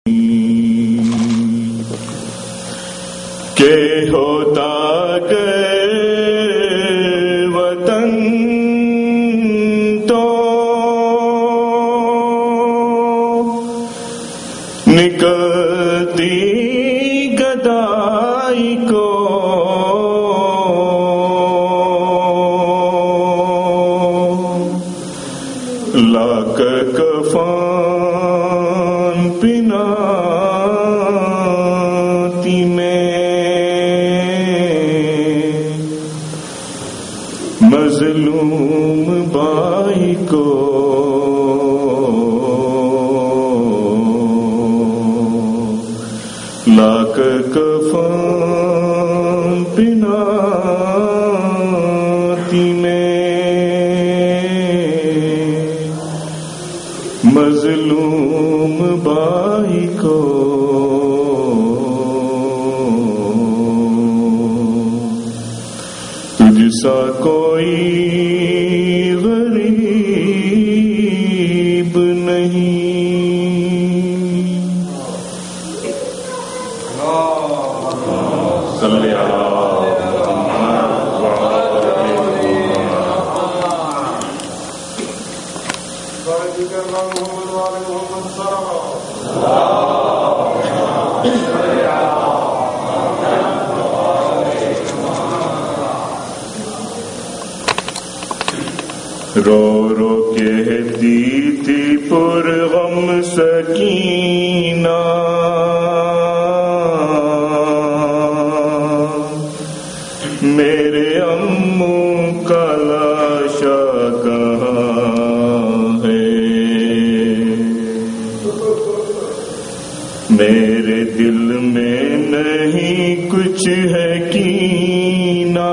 کہ ہوتا گر وطن تو نکلتی گدائی کو لا کر کفن پناتی میں مظلوم بائی کو لا کر کفن پناتی میں مظلوم بائی کو تجھ سا کوئی غریب نہیں صلی رو رو کہتی تھی پرغم سکینہ میرے اموں کا لاشا کہاں ہے میرے دل میں نہیں کچھ ہے کینہ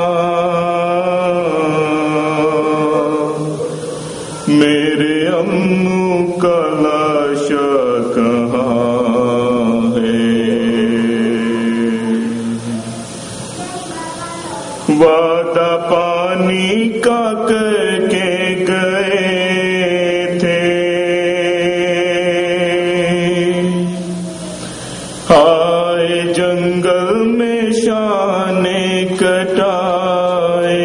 میرے اموں کا لاشا کہاں ہے وعدہ پانی کا کر کے گئے تھے آئے جنگل میں شانے کٹائے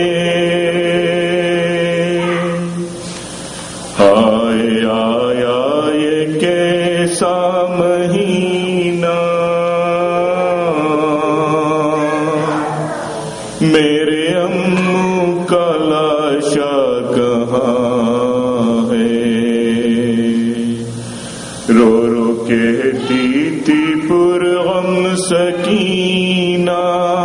آیا یہ کیسا مہینہ میرے اموں کا لاشا کہاں ہے رو رو کہتی تھی پرغم سکینہ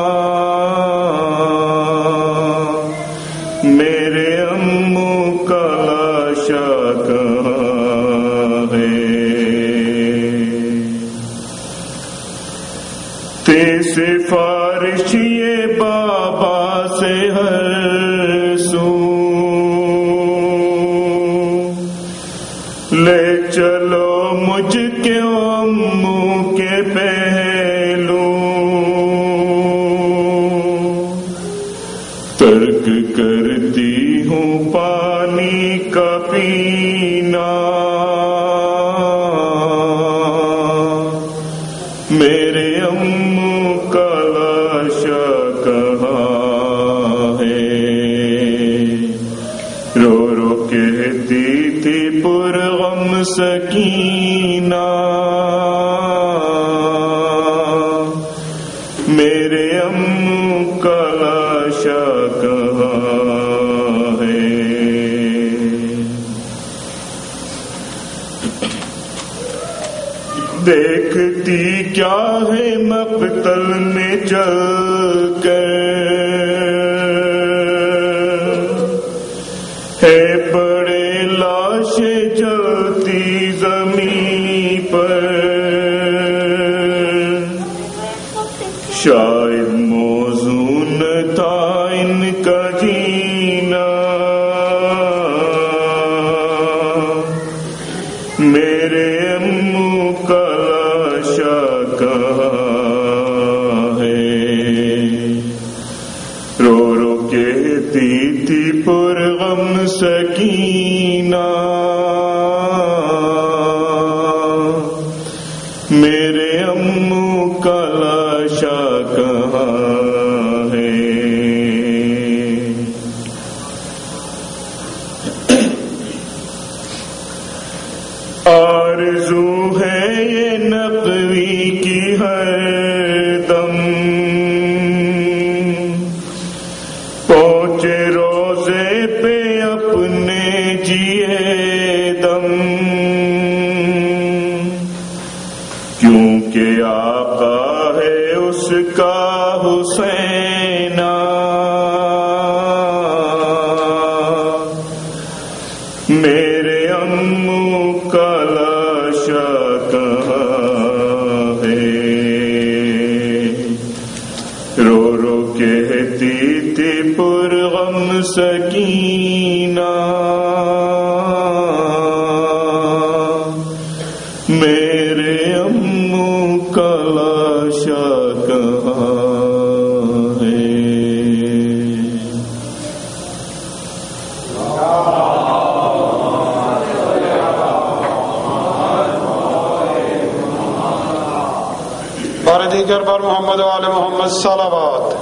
میرے اموں کا لاشا کہاں ہے تے سفارش یہ بابا سے ہر سو لے چلو مجھ کے اموں کے پہلو ترک کرتی ہوں پانی کا پینا میرے اموں کا لاشا کہاں ہے رو رو کہتی تھی پرغم سکینہ میرے اموں کا لاشا کہاں ہے دیکھتی کیا ہے مقتل میں چل کر ہے بڑے لاشیں جلتی زمین پر شاید موزوں نہ تھا ان کا جینا میرے اموں کا لاشا کہاں ہے میرے امو کا لاشا کہاں ہے؟ آرزو ہے یہ نقوی کی ہر دم، پہنچے روزے پہ اپنے جیے دم، کیونکہ آقا ہے اس کا حسین، میرے امو کا لاشا کہاں ہے؟ رو رو کہتی تھی پرغم سکینہ، میرے امو کا لاشا کہاں ہے؟ اور دیگر پر محمد و آل محمد صلوات۔